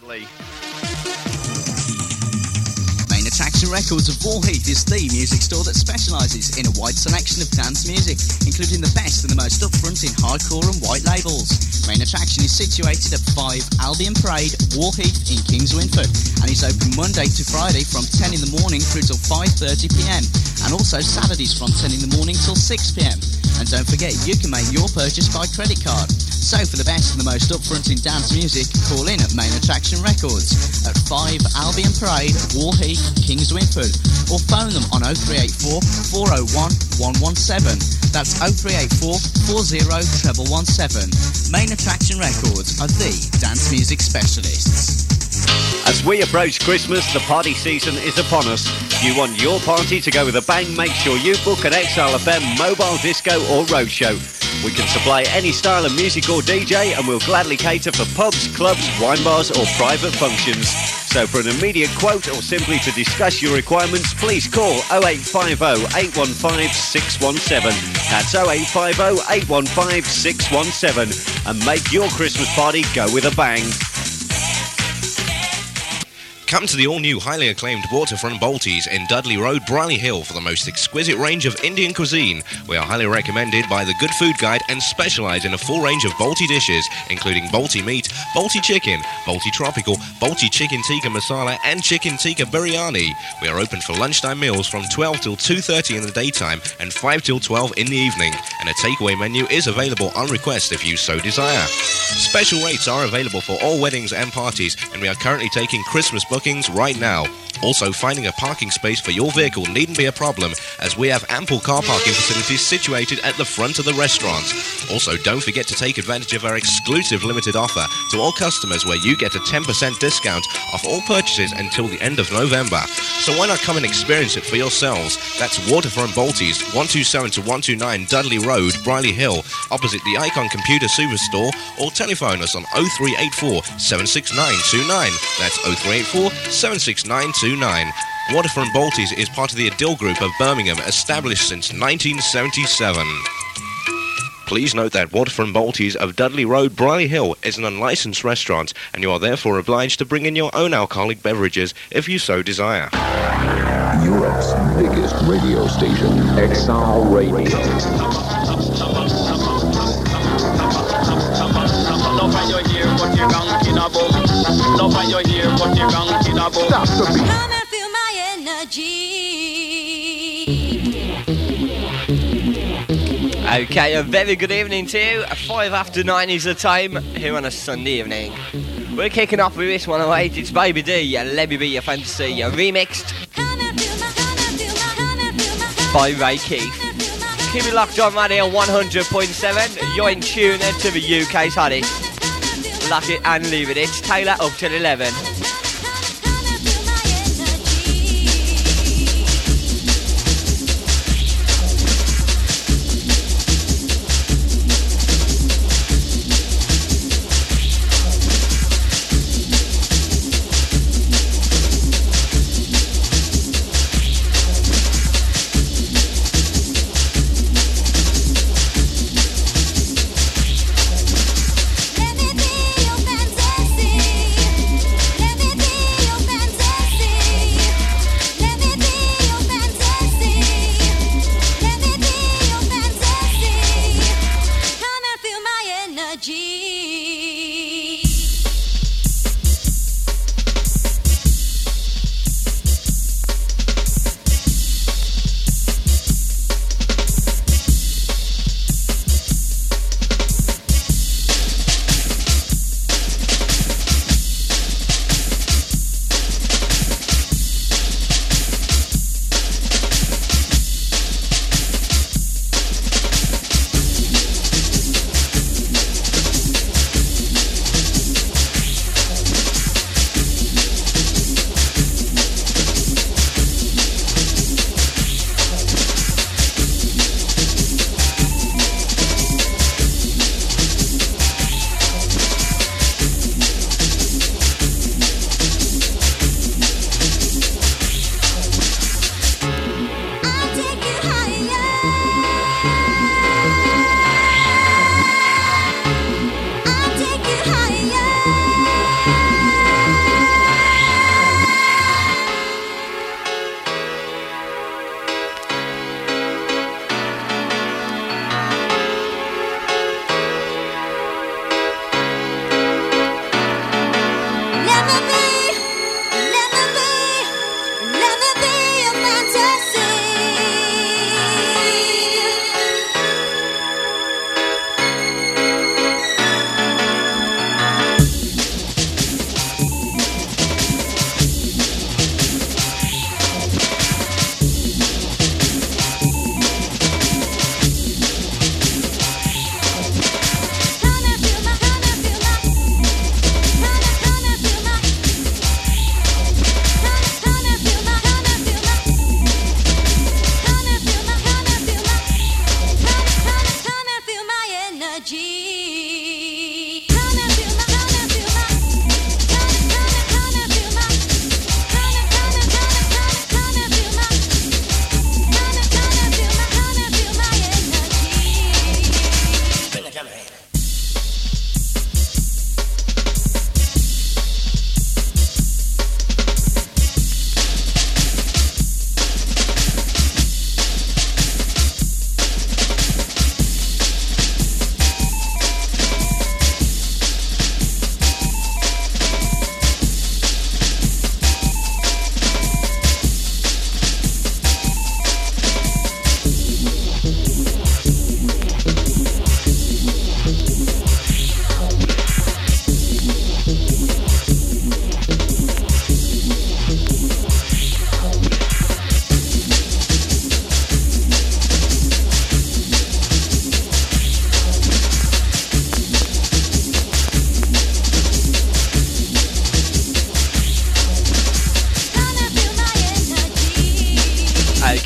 Main Attraction Records of Warheath is the music store that specialises in a wide selection of dance music, including the best and the most upfront in hardcore and white labels. Main Attraction is situated at 5 Albion Parade, Warheath in Kings Winford, and is open Monday to Friday from 10 in the morning through till 5:30pm, and also Saturdays from 10 in the morning till 6pm. And don't forget, you can make your purchase by credit card. So for the best and the most upfront in dance music, call in at Main Attraction Records at 5 Albion Parade, Warheath, Kings Winford, or phone them on 0384 401 117. That's 0384 40 117. Main Attraction Records are the dance music specialists. As we approach Christmas, the party season is upon us. If you want your party to go with a bang, make sure you book an XLFM mobile disco or roadshow. We can supply any style of music or DJ, and we'll gladly cater for pubs, clubs, wine bars or private functions. So for an immediate quote or simply to discuss your requirements, please call 0850 815 617. That's 0850 815 617 and make your Christmas party go with a bang. Come to the all-new, highly acclaimed Waterfront Balties in Dudley Road, Brierley Hill for the most exquisite range of Indian cuisine. We are highly recommended by the Good Food Guide and specialise in a full range of Balti dishes, including Balti meat, Balti chicken, Balti tropical, Balti chicken tikka masala and chicken tikka biryani. We are open for lunchtime meals from 12 till 2:30 in the daytime and 5 till 12 in the evening, and a takeaway menu is available on request if you so desire. Special rates are available for all weddings and parties, and we are currently taking Christmas bookings right now. Also, finding a parking space for your vehicle needn't be a problem, as we have ample car parking facilities situated at the front of the restaurant. Also, don't forget to take advantage of our exclusive limited offer to all customers, where you get a 10% discount off all purchases until the end of November. So why not come and experience it for yourselves? That's Waterfront Balties, 127 to 129 Dudley Road, Brierley Hill, opposite the Icon Computer Superstore, or telephone us on 0384 76929. That's 0384 76929. Waterfront Balties is part of the Adill Group of Birmingham, established since 1977. Please note that Waterfront Balties of Dudley Road, Brierley Hill is an unlicensed restaurant, and you are therefore obliged to bring in your own alcoholic beverages if you so desire. Europe's biggest radio station, XR Radio. Love when you hear what you're ranking about. Love when you hear what you're ranking about. Stop the beat. Come and feel my energy. Okay, a very good evening to you. 5 after 9 is the time here on a Sunday evening. We're kicking off with this 108. It's Baby D, Let Me Be Your Fantasy, remixed by Ray Keith. Keep it locked on right here on 100.7. You're in tune to the UK's hottest. Lock it and leave it. It's Taylor up till 11. Let me be your fantasy.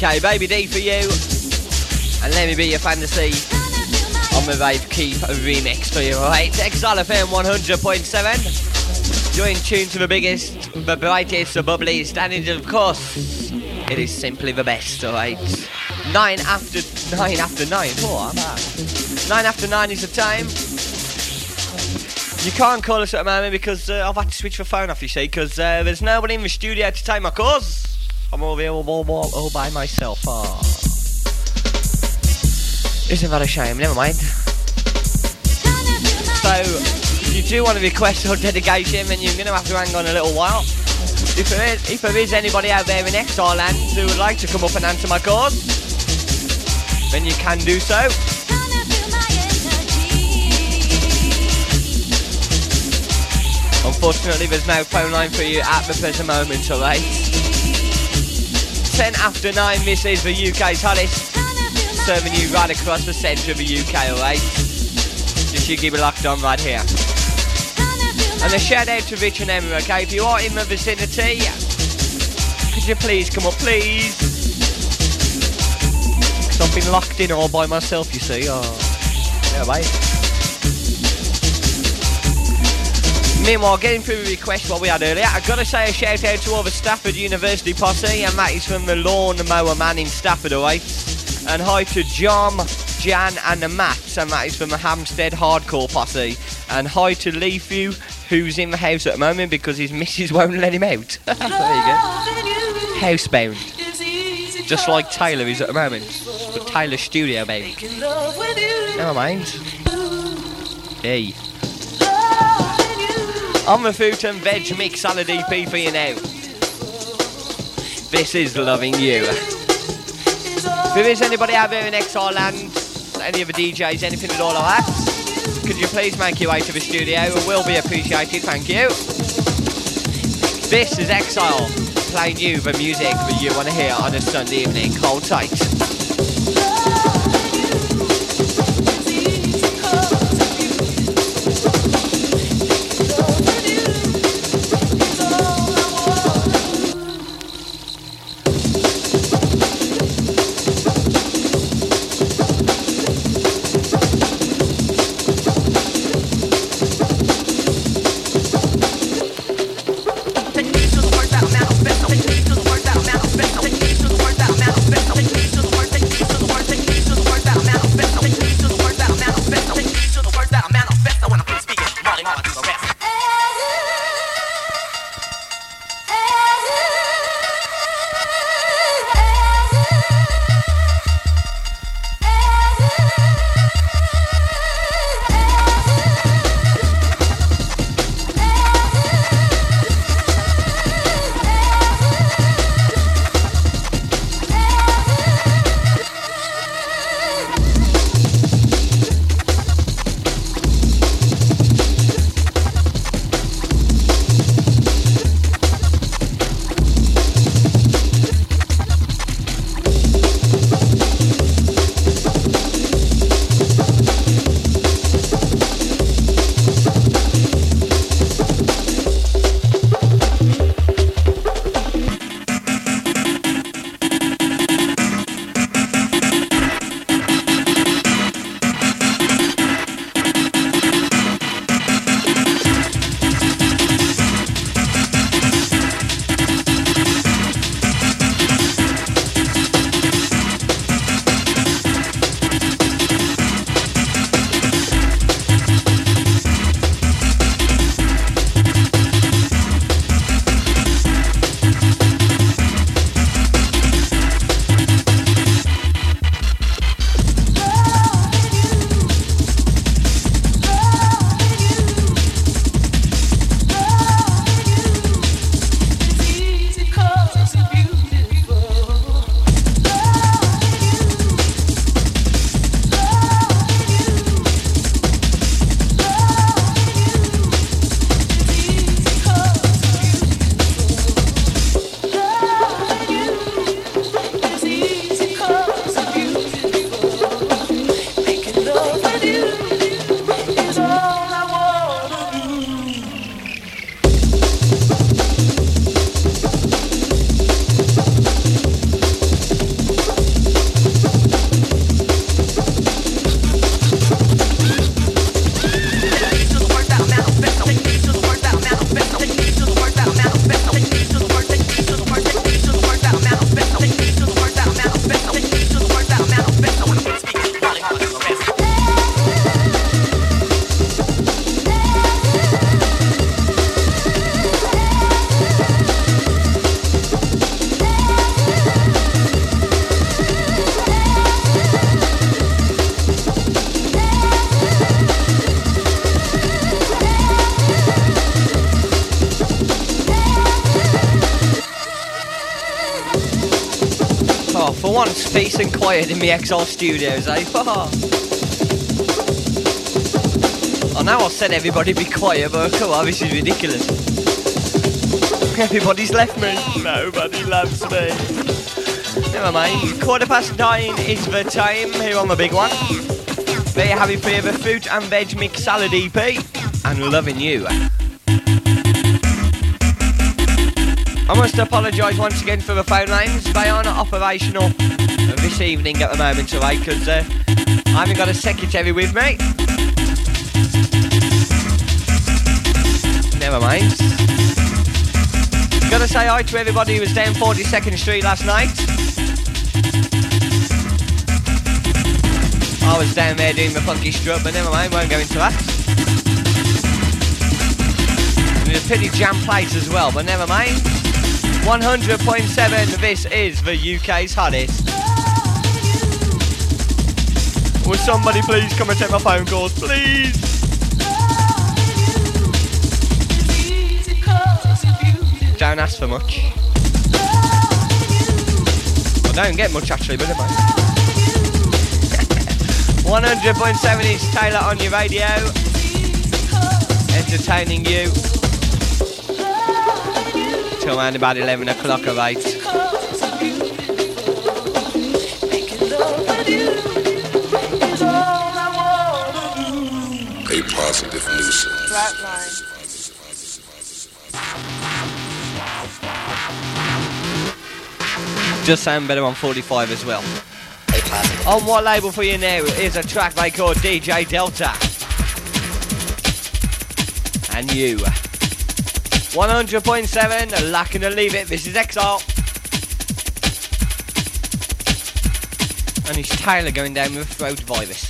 UK. Baby D for you. And Let Me Be Your Fantasy on the Rave Keep remix for you, alright? Exile FM 100.7. You're in tune to the biggest, the brightest, the bubbliest, and it, of course, it is simply the best, alright? 9 after 9. Oh, I'm bad. 9 after 9 is the time. You can't call us at the moment because I've had to switch the phone off, you see, because there's nobody in the studio to take my calls. I'm over here all by myself. Oh. Isn't that a shame? Never mind. So, if you do want to request or dedication, then you're going to have to hang on a little while. If there is anybody out there in Exile Land who would like to come up and answer my calls, then you can do so. Unfortunately, there's no phone line for you at the present moment, alright? 10 after 9, this is the UK's hottest, serving you right across the centre of the UK, alright? Just you keep it locked on right here. And a shout out to Rich and Emma, okay? If you are in the vicinity, could you please come up, please? Because I've been locked in all by myself, you see. Oh, yeah, mate. Meanwhile, getting through the request what we had earlier, I've got to say a shout out to all the Stafford University posse, and that is from the Lawn Mower Man in Stafford, alright? And hi to John, Jan and the Mats, and that is from the Hampstead Hardcore posse. And hi to Leafew, who's in the house at the moment because his missus won't let him out. There you go. Housebound. Just like Taylor is at the moment. But Taylor's studio bound. Never mind. Hey. On the fruit and veg mix salad EP for you now. This is Loving You. If there is anybody out there in Exile Land, any of the DJs, anything at all like that, could you please make your way to the studio? It will be appreciated, thank you. This is Exile, playing you the music that you want to hear on a Sunday evening. Hold tight. once peace and quiet in the Exile Studios, eh? I know I said everybody be quiet, but come on, this is ridiculous. Everybody's left me. Nobody loves me. Never mind. 9:15 is the time here on the big one. Very happy for you, the fruit and veg mix salad EP. And loving you. I must apologise once again for the phone lines. They are not operational this evening at the moment, alright, because I haven't got a secretary with me. Never mind. Gotta say hi to everybody who was down 42nd Street last night. I was down there doing the funky strut, but never mind, won't go into that. It was a pretty jam place as well, but never mind. 100.7, this is the UK's hottest. Will somebody please come and take my phone calls, please? Don't ask for much. I don't get much actually, but never mind. 100.7 is Taylor on your radio. Entertaining you. Till around about 11 o'clock or 8. A positive nuisance. Flatline. Just sound better on 45 as well. On what label for you now is a track they call DJ Delta. And you. 100.7, lacking to leave it. This is Exile. And it's Taylor going down with a throat virus.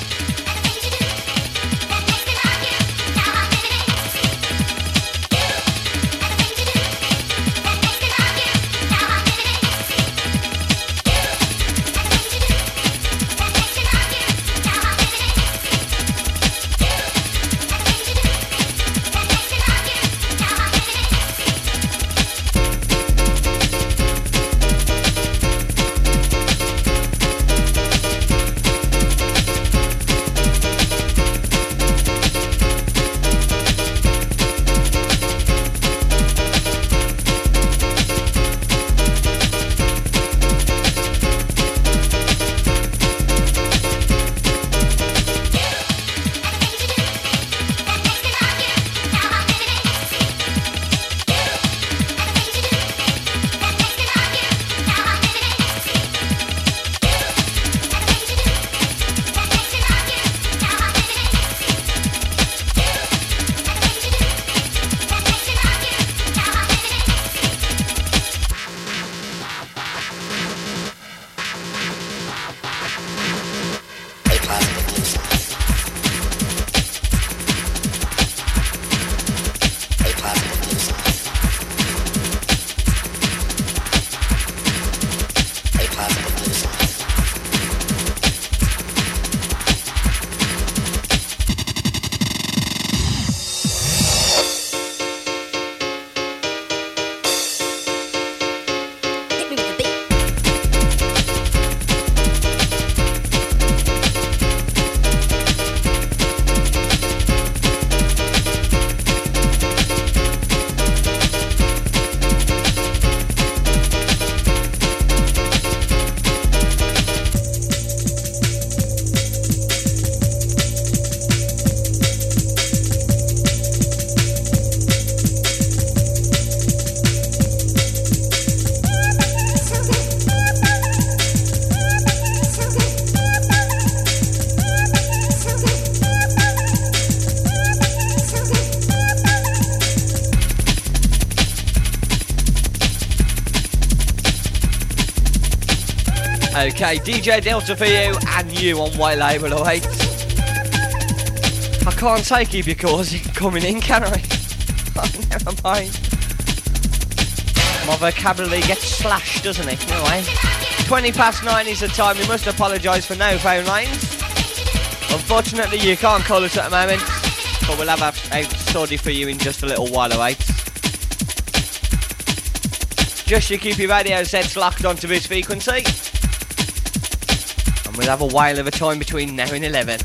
Okay, DJ Delta for you and you on White Label 08. I can't take you because you're coming in, can I? Oh, never mind. My vocabulary gets slashed, doesn't it? No way. 9:20 is the time. We must apologise for no phone lines. Unfortunately, you can't call us at the moment, but we'll have a story for you in just a little while, alright? Just you keep your radio sets locked onto this frequency. We'll have a whale of a time between now and 11.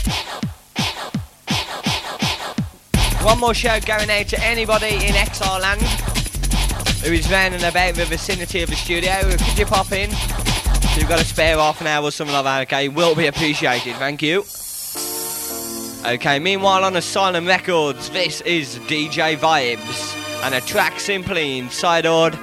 One more shout going out to anybody in Exile Land who is round and about the vicinity of the studio. Could you pop in? If you've got a spare half an hour or something like that, okay, will be appreciated, thank you. Okay, meanwhile on Asylum Records, this is DJ Vibes and a track simply entitled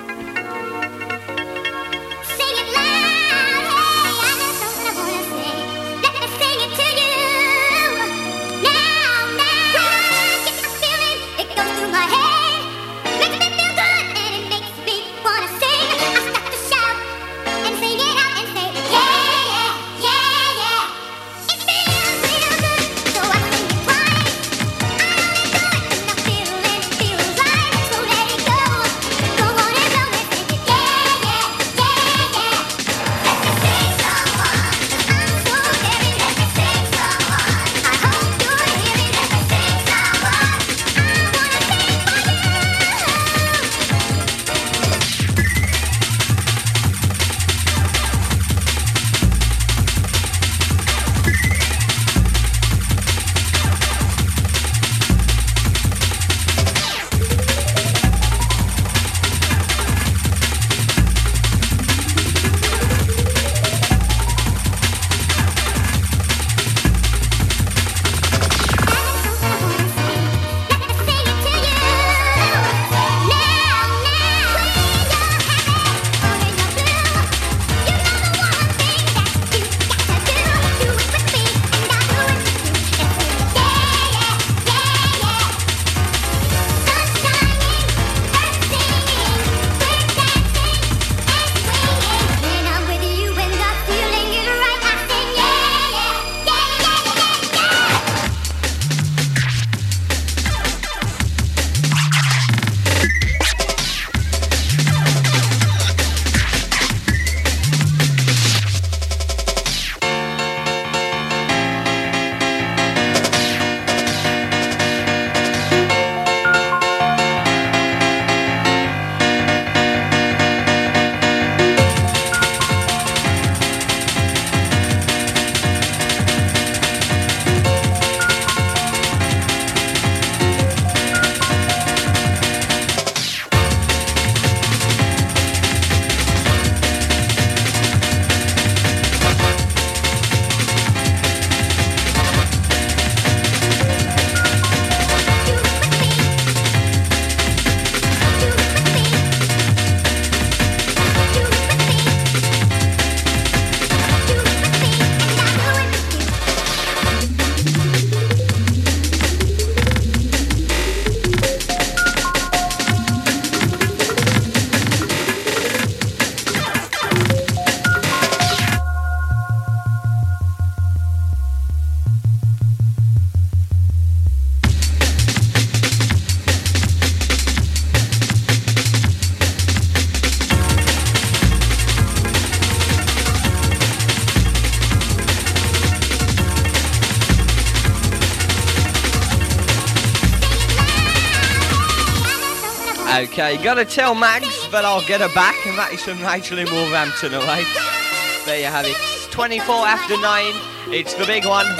Okay, gotta tell Mags that I'll get her back, and that is from Rachel in Wolverhampton, alright? There you have it. It's 24 after 9. It's the big one,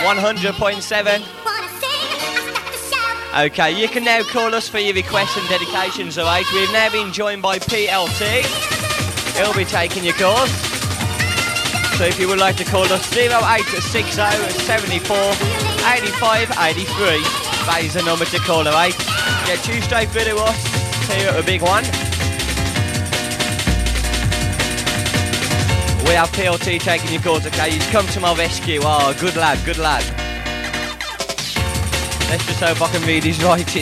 100.7. Okay, you can now call us for your requests and dedications, alright? We've now been joined by PLT. He'll be taking your calls. So if you would like to call us, 0860 74 85 83. That is the number to call, alright? Get you straight through to us here at the big one. We have PLT taking your calls, okay? He's come to my rescue. Oh, good lad, good lad. Let's just hope I can read his writing.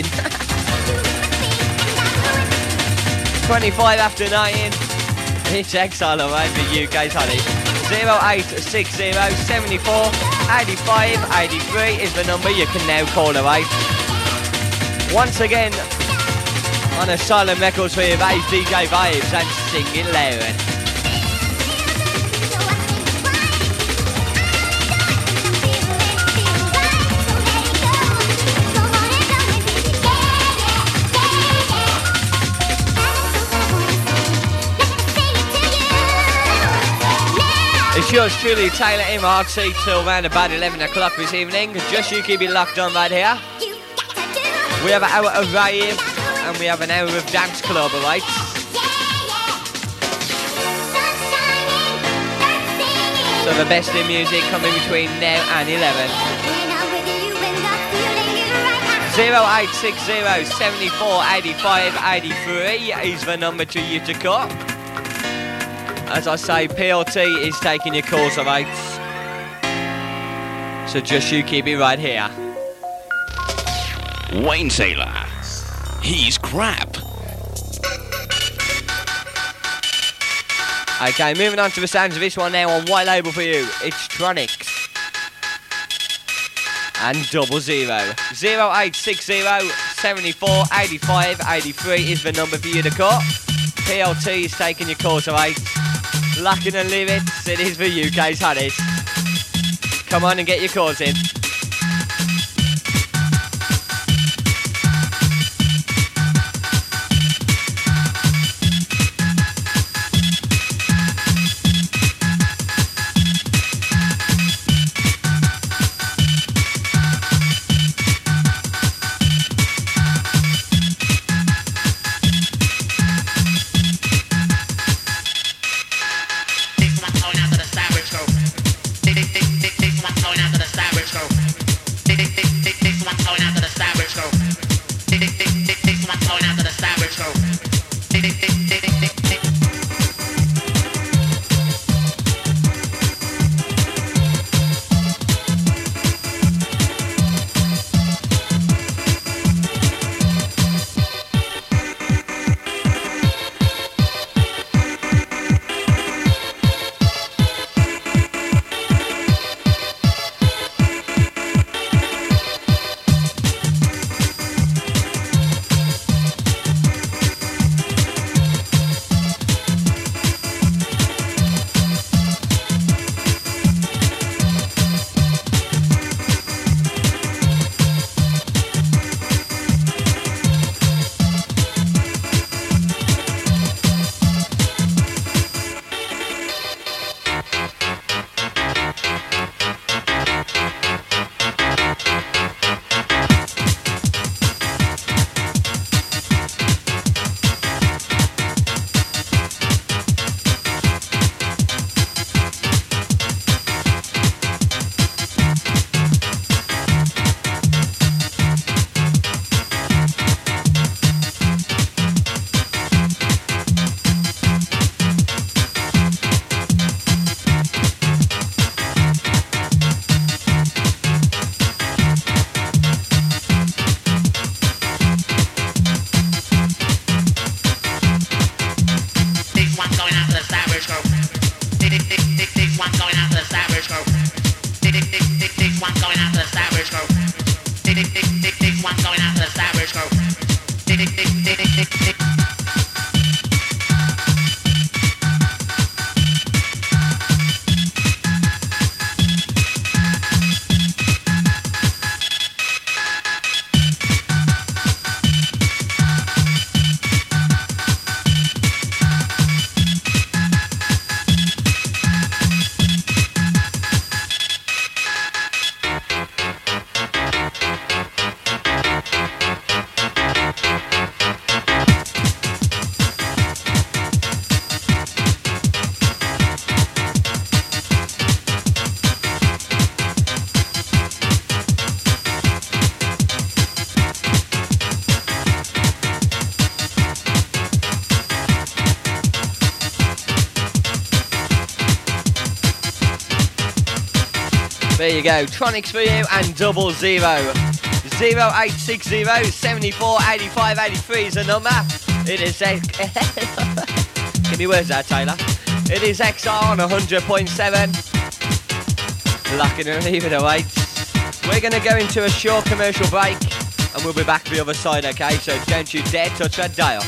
25 after 9. It's Exile, alright, for UK's honey. 0860 74 85 83 is the number you can now call, alright? Once again, on Asylum Records for your bass, DJ Vibes, and Sing It Loud. It's yours truly, Taylor MRT, till around about 11 o'clock this evening. Just you keep it locked on right here. We have an hour of rave and we have an hour of dance club, alright? So the best in music coming between now and 11. 0860 74 85 83 is the number to you to call. As I say, PLT is taking your calls, alright? So just you keep it right here. Wayne Taylor. He's crap. Okay, moving on to the sounds of this one now on White Label for you. It's Tronics. And 00. 0860 74 85 83 is the number for you to call. PLT is taking your calls, alright? Locking and lyrics, it is the UK's hottest. Come on and get your calls in. There you go, Tronics for you and 00. 0860 74 85 83 is the number. It is give me words out, Taylor. It is XR on 100.7. Locking and leaving away. We're going to go into a short commercial break and we'll be back the other side, okay? So don't you dare touch that dial.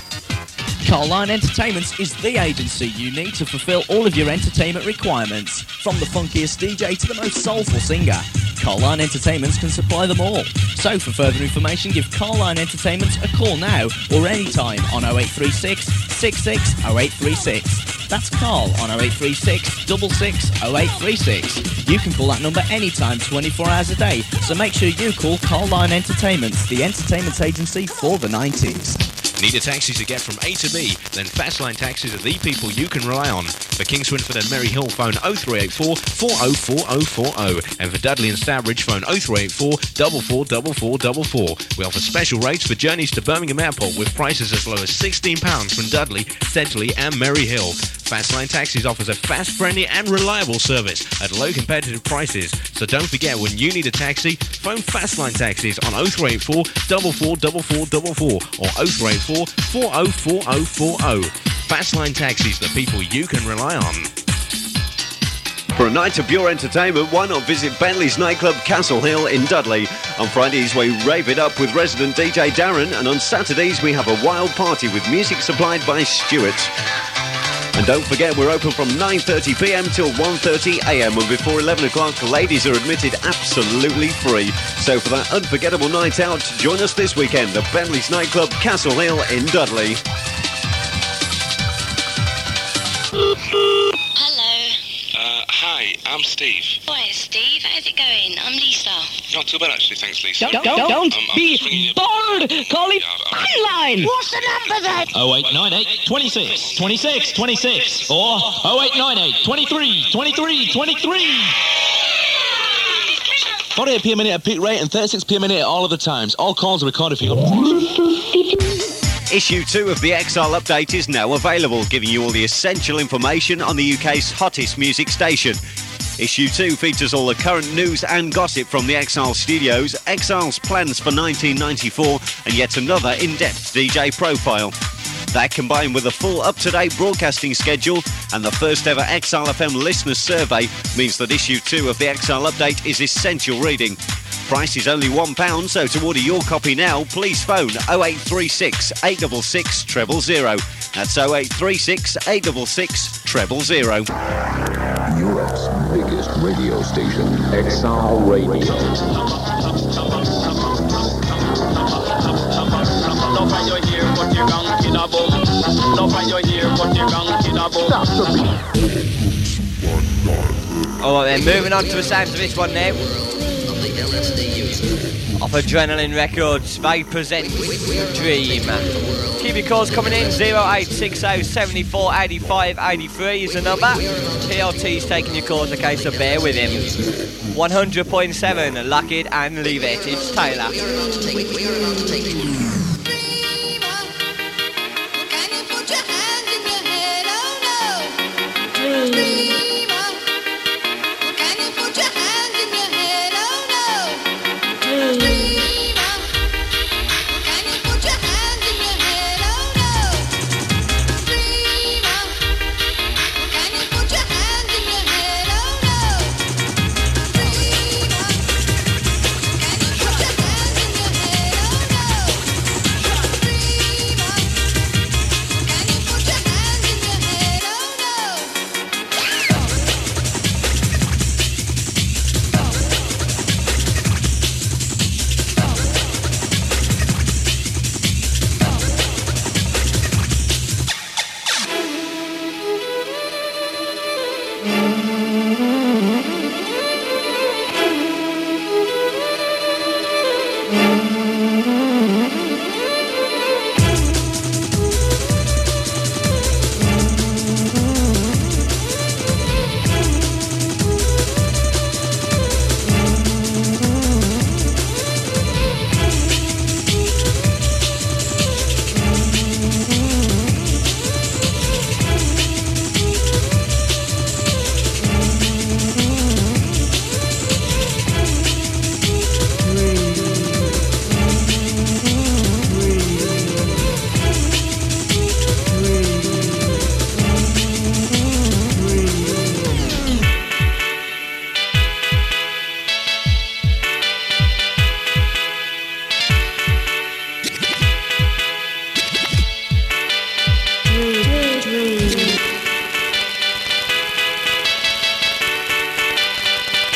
Carline Entertainment is the agency you need to fulfill all of your entertainment requirements. From the funkiest DJ to the most soulful singer, Carline Entertainments can supply them all. So for further information, give Carline Entertainments a call now or anytime on 0836 66 0836. That's Carl on 0836 66 0836. You can call that number anytime, 24 hours a day. So make sure you call Carline Entertainments, the entertainment agency for the 90s. Need a taxi to get from A to B? Then Fastline Taxis are the people you can rely on. For King Swinford and Merry Hill, phone 0384 404040. And for Dudley and Stourbridge, phone 0384 444444. We offer special rates for journeys to Birmingham Airport with prices as low as £16 from Dudley, Sedgley and Merry Hill. Fastline Taxis offers a fast, friendly and reliable service at low competitive prices. So don't forget, when you need a taxi, phone Fastline Taxis on 0384 444444 or 0384 404040. Fastline Taxis, the people you can rely on. For a night of pure entertainment, why not visit Bentley's nightclub Castle Hill in Dudley? On Fridays we rave it up with resident DJ Darren, and on Saturdays we have a wild party with music supplied by Stuart. And don't forget, we're open from 9:30pm till 1:30am, and before 11 o'clock, ladies are admitted absolutely free. So for that unforgettable night out, join us this weekend at Bentley's nightclub Castle Hill in Dudley. Hi, I'm Steve. Hi, Steve. How's it going? I'm Lisa. Not too bad, actually. Thanks, Lisa. Don't be bold. Call it line. What's the number then? 0898 26 26 26 or 0898 23 23 23. 48p a minute at peak rate and 36p a minute at all of the times. All calls are recorded for you. Issue 2 of the Exile Update is now available, giving you all the essential information on the UK's hottest music station. Issue 2 features all the current news and gossip from the Exile studios, Exile's plans for 1994, and yet another in-depth DJ profile. That, combined with a full up-to-date broadcasting schedule and the first ever Exile FM listener survey, means that Issue 2 of the Exile Update is essential reading. Price is only £1, so to order your copy now, please phone 0836 866 000. That's 0836 866 000. Europe's biggest radio station, Exile Radio. Love when you hear what you gone in a boom. Love when you hear what you gone in a boom. Stop the beat. Alright then, moving on to the sounds of this one now. Off Adrenaline Records, they present Dream. Keep your calls coming in. 0860 74 85 83 is the number. TLT's taking your calls, okay, so bear with him. 100.7, lock it and leave it. It's Taylor.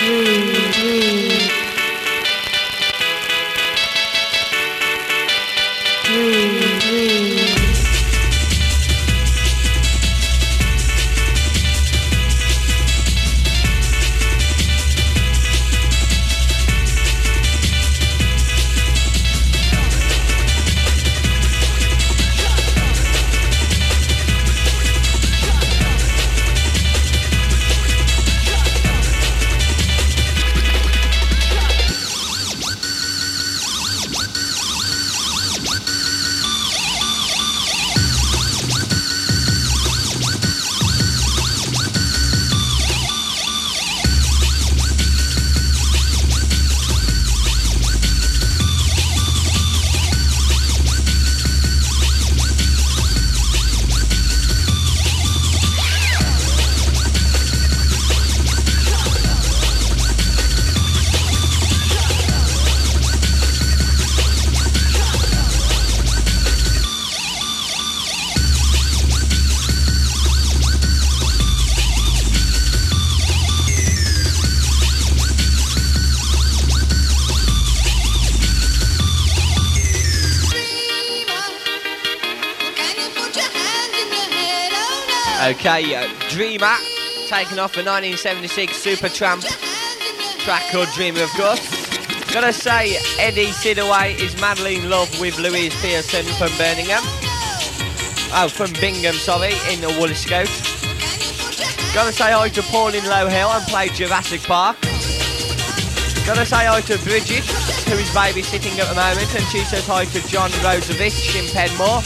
Okay, Dreamer, taken off the 1976 Supertramp track called Dreamer, of course. Gotta say, Eddie Sidaway is madly in love with Louise Pearson from Birmingham. Oh, from Bingham, sorry, in the Woolliscote. Gotta say hi to Paul in Low Hill and play Jurassic Park. Gotta say hi to Bridget, who is babysitting at the moment, and she says hi to John Rosevich in Penmore.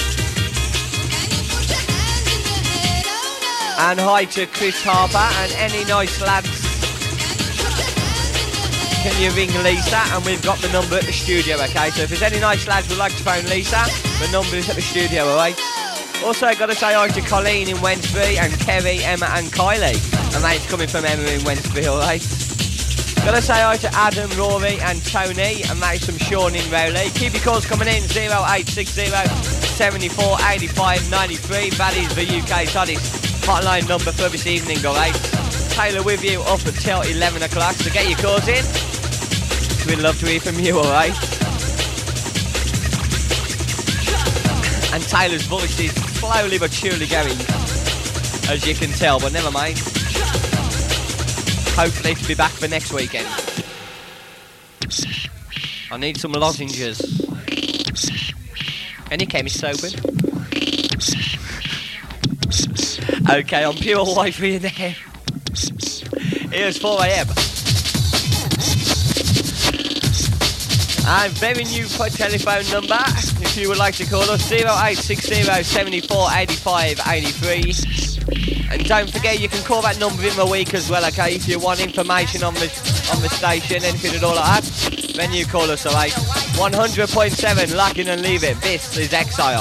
And hi to Chris Harper and any nice lads. Can you ring Lisa? And we've got the number at the studio, okay? So if there's any nice lads who'd like to phone Lisa, the number is at the studio, alright? Also, got to say hi to Colleen in Wensbury and Kerry, Emma and Kylie. And that's coming from Emma in Wensbury, alright? Got to say hi to Adam, Rory and Tony, and that's from Sean in Rowley. Keep your calls coming in, 0860 74 85 93. That is the UK's hottest hotline number for this evening, alright? Taylor with you up until 11 o'clock, so get your calls in. We'd love to hear from you, alright? And Taylor's voice is slowly but surely going, as you can tell, but never mind. Hopefully to be back for next weekend. I need some lozenges. Any chemist open? Okay, I'm pure white for you there. Here's 4 AM. And very new telephone number, if you would like to call us, 0860 74 85 83. And don't forget, you can call that number in the week as well, okay? If you want information on the station, anything at all like that, then you call us, alright? 100.7, lock in and leave it. This is Exile.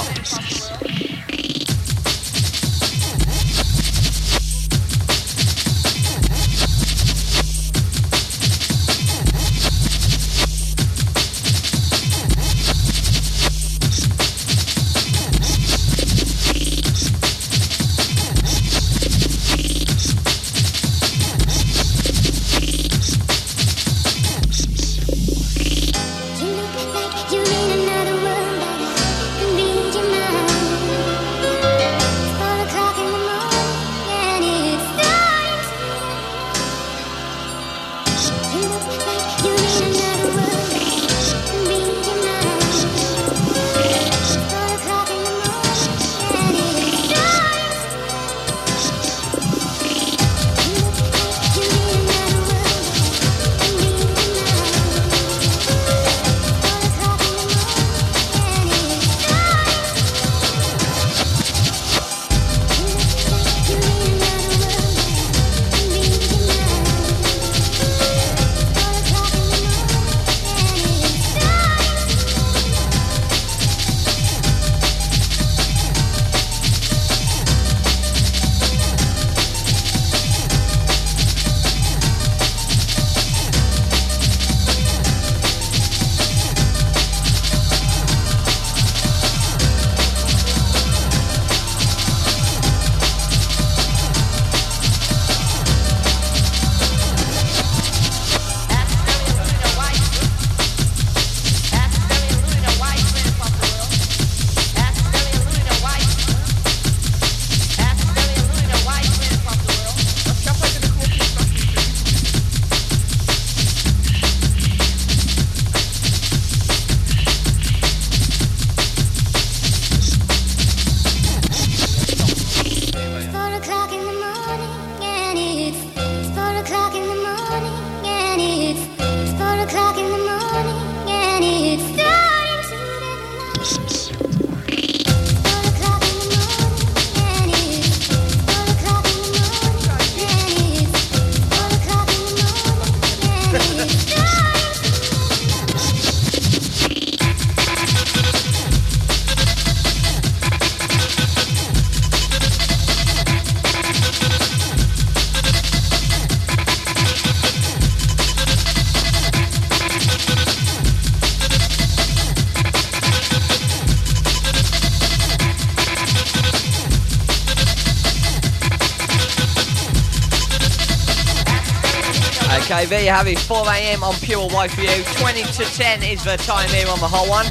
Okay, there you have it. 4 a.m. on Pure White for you. 20 to 10 is the time here on the hot one.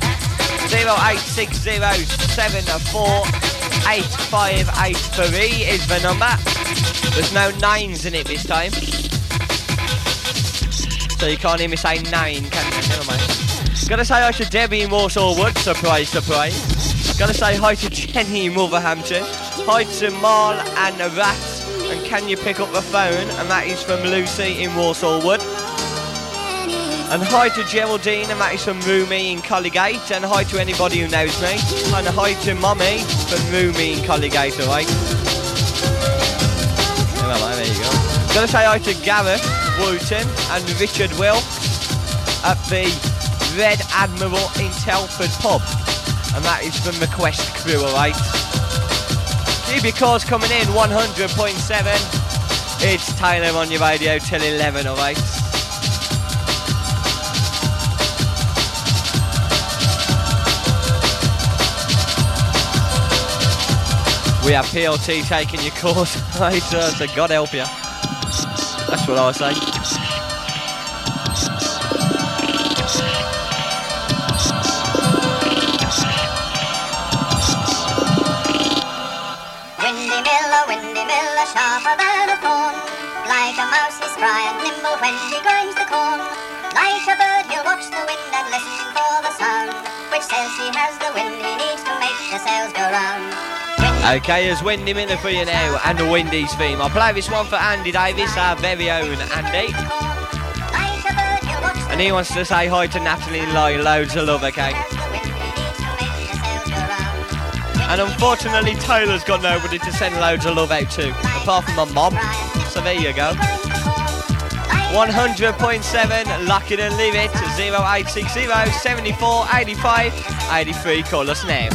08607485883 is the number. There's no 9s in it this time. So you can't hear me say 9, can you? Never mind. Gotta say hi to Debbie in Warsaw Wood. Surprise, surprise. Gotta say hi to Jenny in Wolverhampton. Hi to Marl and Rat. And can you pick up the phone? And that is from Lucy in Warsaw Wood. And hi to Geraldine, and that is from Roomy in Colligate. And hi to anybody who knows me. And hi to Mummy from Roomy in Colligate, alright? There you go. Gotta say hi to Gareth Wooten and Richard Will at the Red Admiral in Telford pub. And that is from the Quest crew, alright? Keep your calls coming in, 100.7. It's Tyler on your radio till 11, alright? We have PLT taking your calls, right? So God help you. That's what I say. Windy Miller, sharper than a thorn. Like a mouse he's spry and nimble when he grinds the corn. Like a bird he'll watch the wind and listen for the sound, which says he has the wind he needs to make the sails go round. Okay, there's Windy Miller for you now, and the Windy's theme. I'll play this one for Andy Davis, our very own Andy. And he wants to say hi to Natalie and Lloyd, loads of love, okay? And unfortunately, Taylor's got nobody to send loads of love out to, apart from my mom. So there you go. 100.7, lock it and leave it. 0860 74 85 83. Call us now.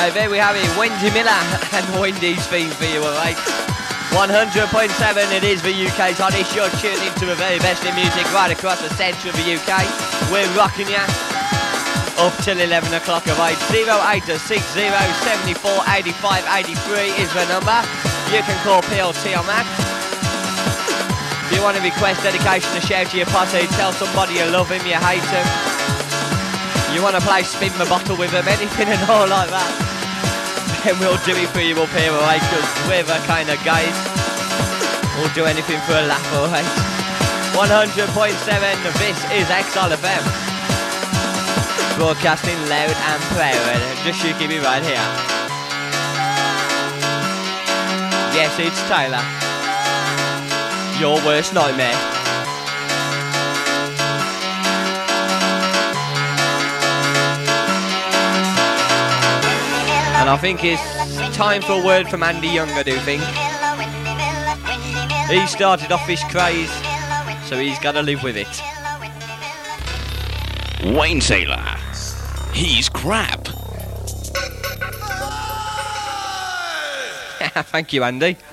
Okay, there we have it. Wendy Miller and Wendy's theme for you, alright? 100.7, it is the UK's hottest. You're tuned into the very best in music right across the centre of the UK. We're rocking ya up till 11 o'clock, alright? 0860 74 85 83 is the number. You can call PLT on that. If you want to request dedication to shout to your posse, tell somebody you love him, you hate him. You want to play spin the bottle with him, anything and all like that, then we'll do it for you up here, alright? Because we're the kind of guys who'll do anything for a laugh, alright? 100.7, this is XLFM. Broadcasting loud and proud. Just you keep it right here. Yes, it's Tyler. Your worst nightmare. And I think it's time for a word from Andy Young, I do think. He started off his craze, so he's got to live with it. Wayne Taylor. He's crap. Thank you, Andy.